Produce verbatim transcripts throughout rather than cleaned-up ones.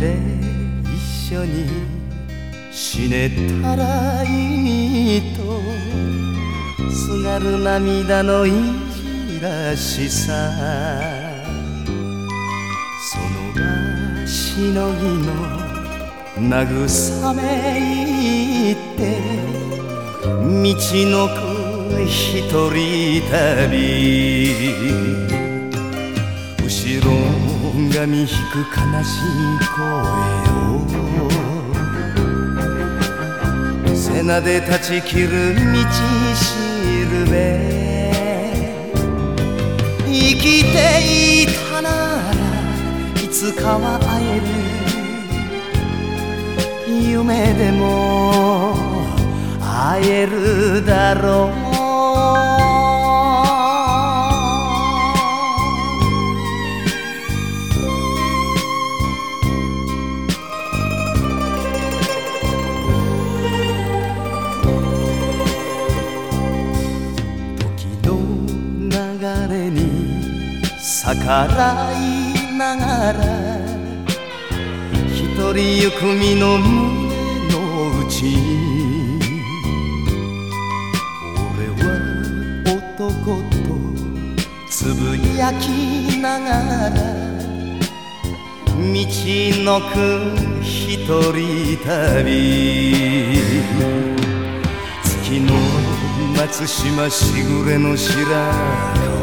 で一緒に死ねたらいいとすがる涙のいじらしさ、その場しのぎの慰めいって道のく一人旅、後ろ髪引く悲しい声を背中で断ち切る道しるべ、生きていたならいつかは会える、夢でも会えるだろう。時の流れに逆らいながら一人行く身の胸の内に、俺は男とつぶやきながら道のく一人旅、月の松島しぐれの白川、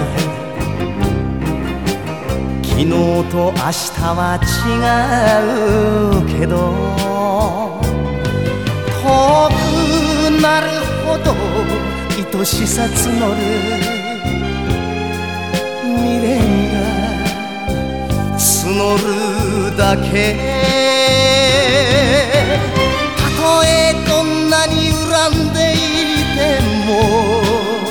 昨日と明日は違うけど遠くなるほど愛しさ募る未練が募るだけ、たとえどんなに恨んでいても、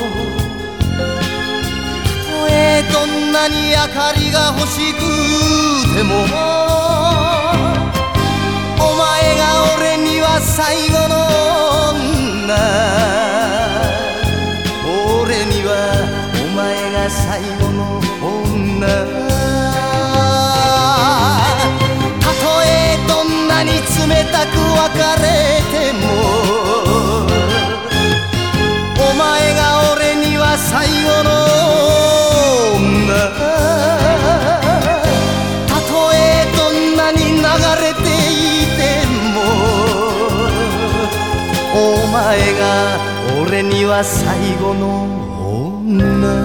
どんなに明かりが欲しくても、お前が俺には最後の女、俺にはお前が最後の女、たとえどんなに冷たく別れても、お前が俺には最後のたとえどんなに流れていても、お前が俺には最後の女。